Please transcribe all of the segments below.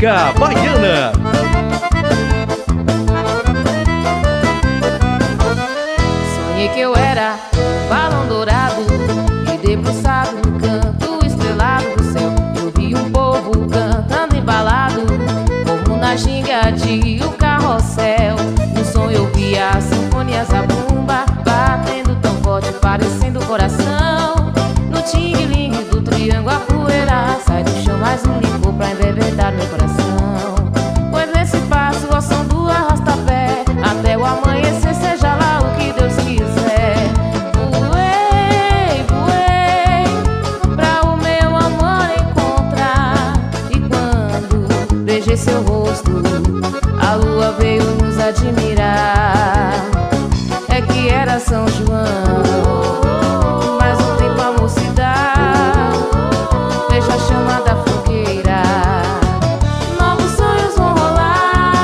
Chica Baiana. Sonhei que eu era um balão dourado e debruçado no canto estrelado do céu. Eu vi um povo cantando embalado, como na ginga de o carrossel. No som eu via as sinfonias da bomba batendo tão forte, parecendo coração. No ting-ling do triângulo a poeira sai do chão, mais um licor pra embebedar meu coração. Pois nesse passo ao som do arrasta-pé, até o amanhecer, seja lá o que Deus quiser. Voei, voei, pra o meu amor encontrar. E quando beijei seu rosto, a lua veio nos admirar. É que era São João, mas um tempo a mocidade deixa a chama da fogueira. Novos sonhos vão rolar.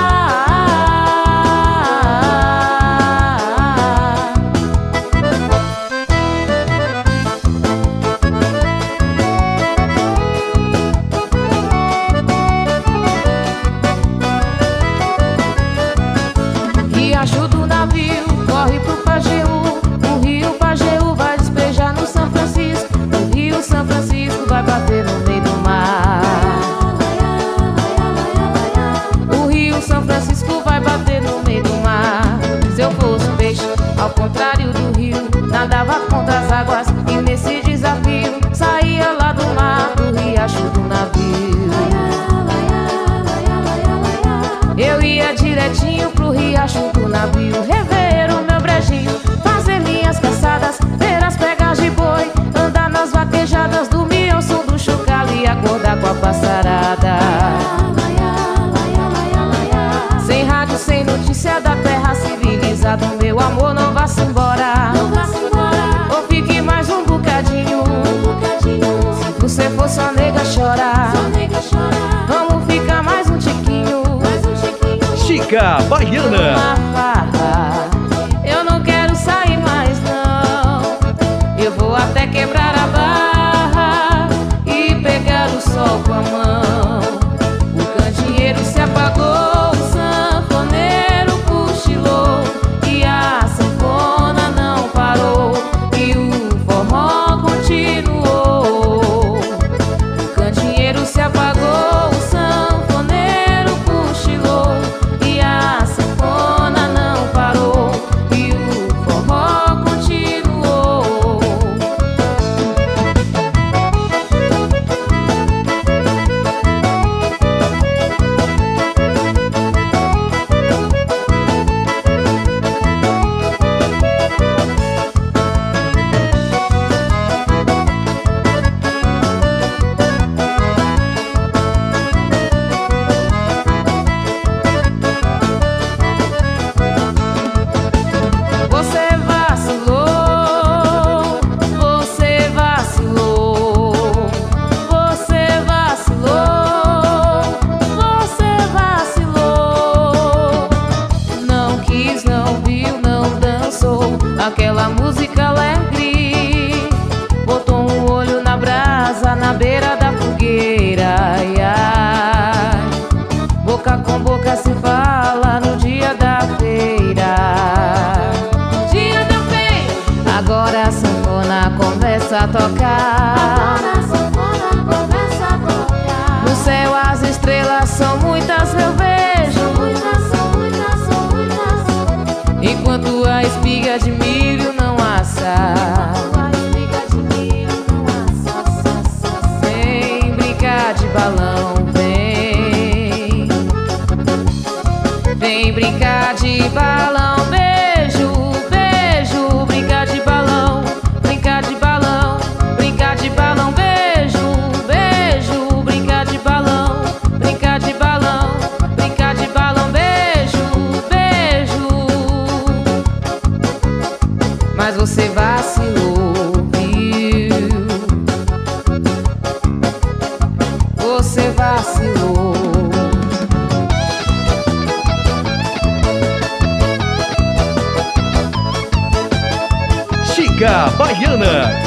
Riacho do navio corre pro Pajeú, o rio Pajeú vai despejar no São Francisco, o rio São Francisco vai bater no meio do mar. O rio São Francisco vai bater no meio do mar. Se eu fosse um peixe, ao contrário do rio, nadava contra as águas e nesse desafio saía lá do mar, do riacho do navio. Eu ia direitinho pro riacho do navio, rever o meu brejinho, fazer minhas caçadas, ver as pegas de boi, andar nas vaquejadas, dormir ao som do chocalho e acordar com a passarada. Sem rádio, sem notícia da terra civilizada, meu amor, não vá-se embora, ou fique mais um bocadinho. Se você for só nega chorar, vamos ficar mais um tiquinho. Chica Baiana. Uma farra, eu não quero sair mais não. Eu vou até quebrar a barra e pegar o sol com a mão. O candeeiro se apagou, o sanfoneiro cochilou e a sanfona não parou e o forró continuou. O candeeiro se apagou, o sanfoneiro cochilou e a sanfona não parou e o forró continuou. Você vacilou, você vacilou, você vacilou, você vacilou. Não quis, não viu, não dançou aquela música alegre. Botou um olho na brasa, na beira da fogueira. Ai, ai. Boca com boca se fala no dia da feira. Dia da feira. Agora a sanfona começa a tocar. No céu as estrelas são muitas, meu beijo. Enquanto a espiga de milho não assa. Vem brincar de balão, vem. Vem brincar de balão, beijo, beijo. Brincar de balão, brincar de balão, brincar de balão, beijo, beijo. Brincar de balão, brincar de balão, brincar de balão, beijo, beijo. Mas você vacilou, viu? Você vacilou. Chica Baiana.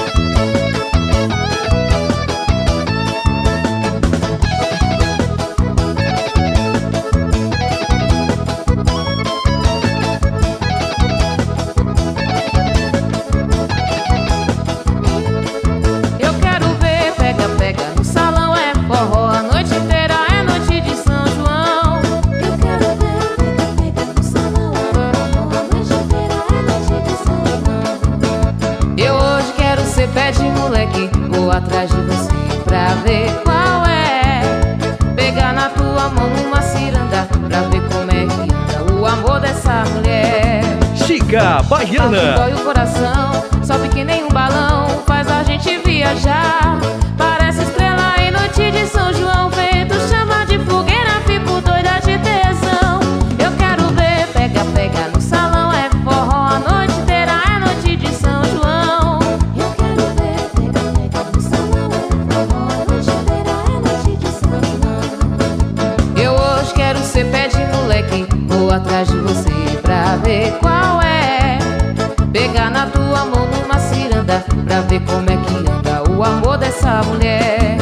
pé de moleque, vou atrás de você pra ver qual é. Pegar na tua mão numa ciranda pra ver como é que anda o amor dessa mulher. Chica Baiana. Dói o coração, sobe que nem um balão, faz a gente viajar. Parece estrela em noite de São João, vento chama de fogueira, fico doida de tesão. Eu quero ver, pega, pega no salão, é forró a noite inteira, é noite de São João. Eu quero ver, pega, pega no salão, é forró a noite inteira, é noite de São João. Eu hoje quero ser pé de moleque, vou atrás de você pra ver qual é. Pegar na tua mão numa ciranda pra ver como é que anda o amor dessa mulher.